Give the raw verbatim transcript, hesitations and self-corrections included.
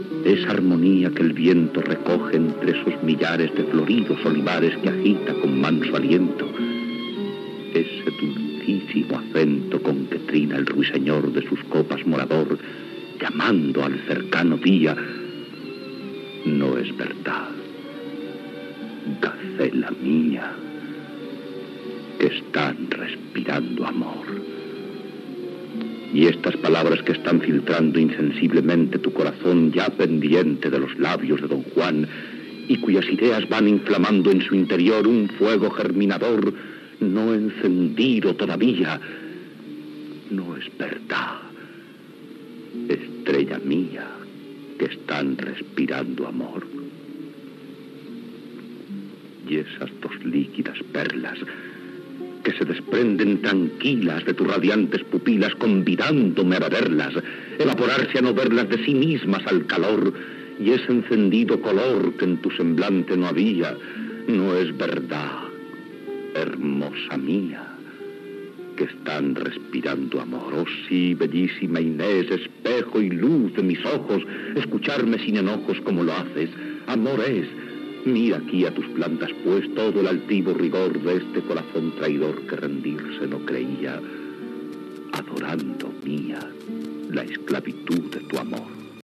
esa armonía que el viento recoge entre esos millares de floridos olivares que agita con manso aliento, ese dulcísimo acento con que trina el ruiseñor de sus copas morador, llamando al cercano día, no es verdad, gacela mía, que están respirando amor. Y estas palabras que están filtrando insensiblemente tu corazón ya pendiente de los labios de don Juan, y cuyas ideas van inflamando en su interior un fuego germinador no encendido todavía, no es verdad, estrella mía, que están respirando amor. Y esas dos líquidas perlas que se desprenden tranquilas de tus radiantes pupilas, convidándome a beberlas, evaporarse a no verlas de sí mismas al calor, y ese encendido color que en tu semblante no había, no es verdad, hermosa mía, que están respirando amor. Oh sí, bellísima Inés, espejo y luz de mis ojos, escucharme sin enojos como lo haces, amor es. Mira aquí a tus plantas, pues, todo el altivo rigor de este corazón traidor que rendirse no creía, adorando mía la esclavitud de tu amor.